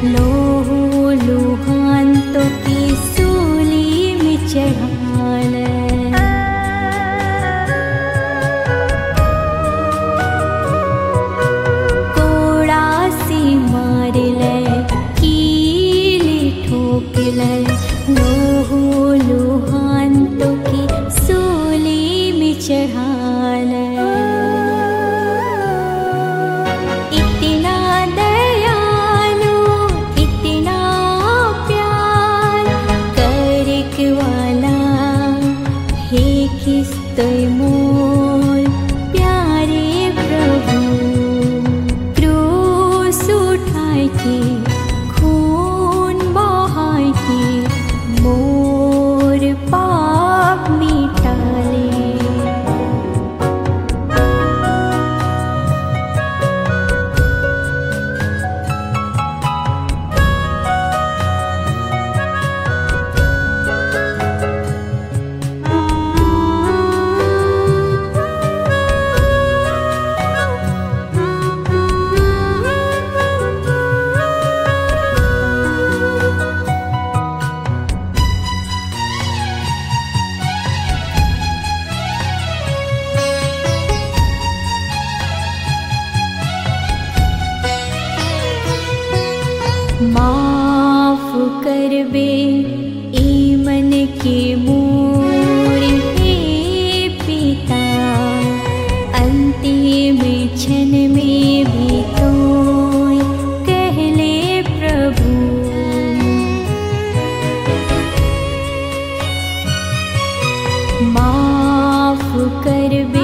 लोहू लुहान तो की सूली में चढ़ाल। कोड़ा सी मारल कीली ठोकल, लोहू लुहान तो की सूली में चढ़ाल। इतना दयालु इतना प्यार करक वाला हे किस्तोय मोर प्यारे प्रभु। क्रूस उठाय के खून बहाय के मोर पाप मिटाले। माफ करबे ई मन के मोर हे पिता, अंतिम क्षण में भी तोय कहले प्रभु। माफ करबे